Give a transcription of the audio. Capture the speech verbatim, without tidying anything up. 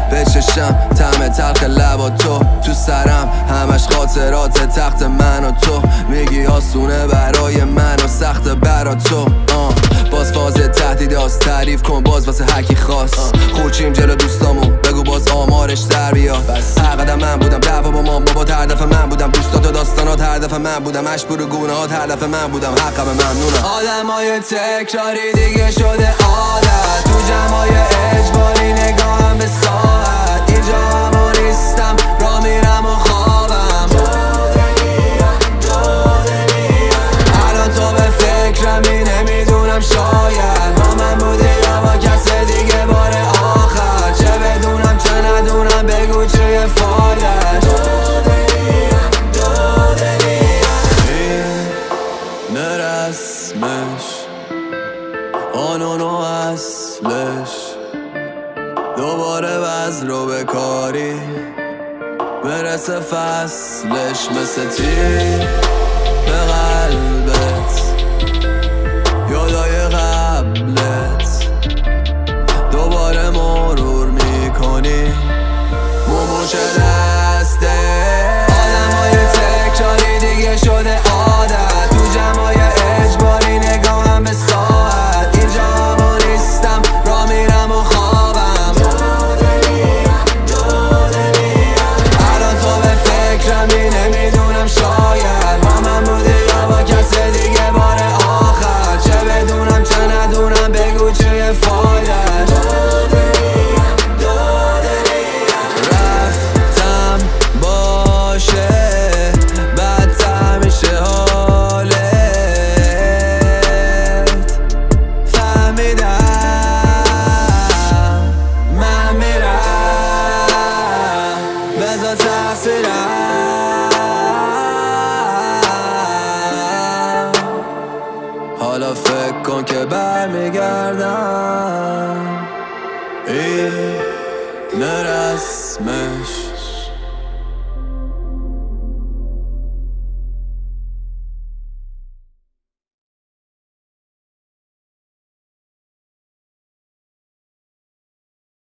بچشم طعم تلخ لبا تو تو سرم همش خاطرات تخت من و تو میگی آسونه برای من و سخت برا تو آه. باز فاز تهدید هاست تعریف کن باز واسه هکی خواست خوچیم جلو دوستامون بگو باز آمارش در بیاد هر قدم من بودم دعوا با مام بابا هر دفعه من بودم دوستات و داستانات هر دفعه من بودم اشبور و گونه هات هر دفعه من بودم حقم ممنونم آدمای تکراری دیگه شده عادت تو جمعای اجباری نگاهم به ساعت اینجا همو نیستم را میرم و خوابم الان تو به فکرمی نمیدونم شاید با من بودی یا با کس دیگه بار آخر چه بدونم چه ندونم بگو چه فایدش این رسمش قانون و اصلش دوباره وزن رو به کاری برسه فصلش مثل تیر به قلبت یادای قبلت دوباره مرور میکنی مومو چه دسته آدمای تکراری دیگه شده عادت تو جمعای اجباری نگاهم به ساعت اینجا همو نیستم را میرم و خوابم الان تو به فکرمی نمیدونم شاید با من بودی یا با کس دیگه بار آخر چه بدونم چه ندونم بگو چه فایدش رفتم باشه بدتر میشه حالت فهمیدم من میرم بذار تقصیرم حالا فکر کن که برمیگردم این رسمش